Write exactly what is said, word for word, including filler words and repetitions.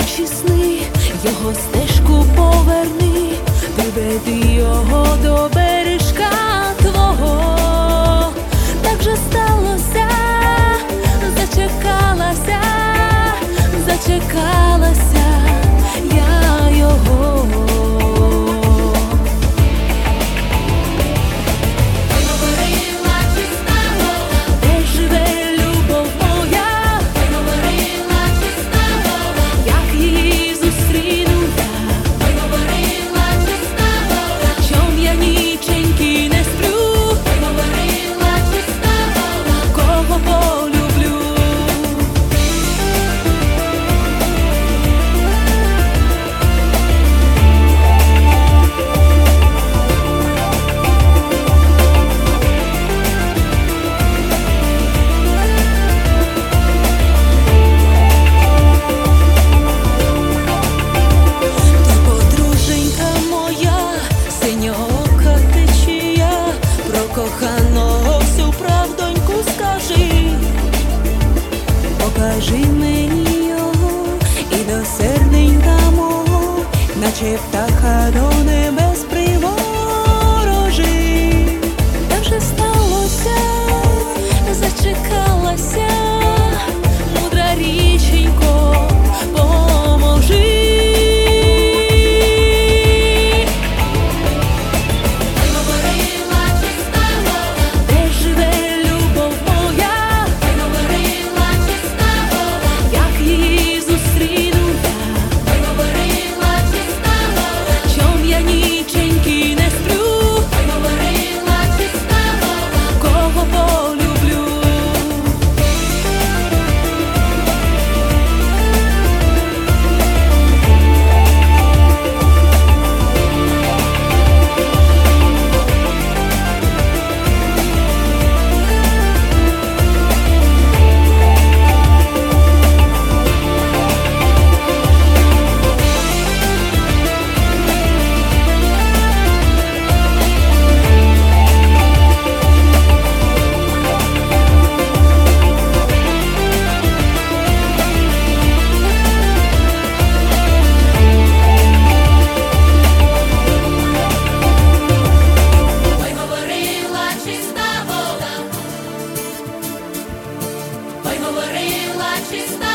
очі сни, його стежку поверни, приведи його до бережка твого. Так же сталося, зачекалася, зачекалася я його. Коханого всю правдоньку скажи, покажи мені його і до серденька мого, наче птаха до небес приворожи. Так вже сталося, зачекалася, мудра річенько, поможи. Говорила чиста